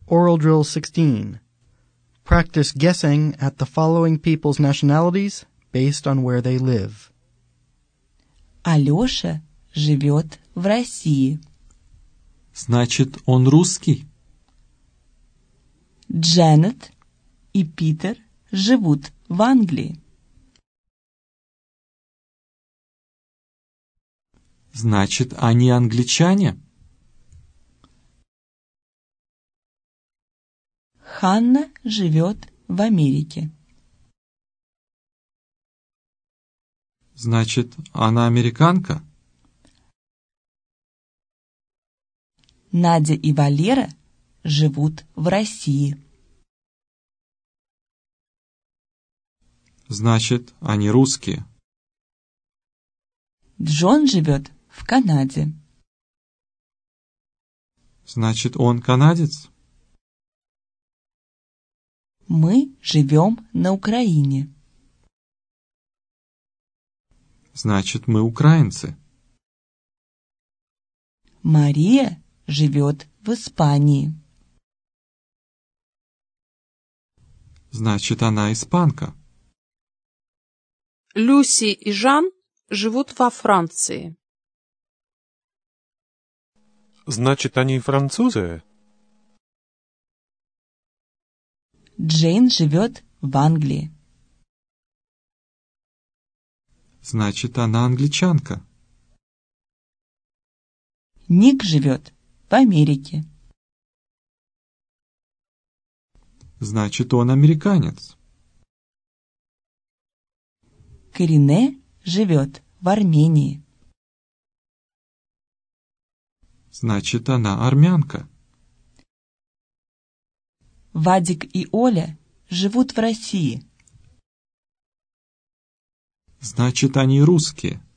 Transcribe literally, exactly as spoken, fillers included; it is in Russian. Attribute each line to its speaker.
Speaker 1: Oral Drill sixteen. Practice guessing at the following people's nationalities based on where they live.
Speaker 2: Алёша живет в России.
Speaker 3: Значит, он русский.
Speaker 2: Дженет и Питер живут в Англии.
Speaker 3: Значит, они англичане.
Speaker 2: Ханна живет в Америке.
Speaker 3: Значит, она американка.
Speaker 2: Надя и Валера живут в России.
Speaker 3: Значит, они русские.
Speaker 2: Джон живет в Канаде.
Speaker 3: Значит, он канадец.
Speaker 2: Мы живем на Украине.
Speaker 3: Значит, мы украинцы.
Speaker 2: Мария живет в Испании.
Speaker 3: Значит, она испанка.
Speaker 4: Люси и Жан живут во Франции.
Speaker 5: Значит, они французы.
Speaker 2: Джейн живет в Англии.
Speaker 3: Значит, она англичанка.
Speaker 2: Ник живет в Америке.
Speaker 3: Значит, он американец.
Speaker 2: Карине живет в Армении.
Speaker 3: Значит, она армянка.
Speaker 2: Вадик и Оля живут в России.
Speaker 3: Значит, они русские.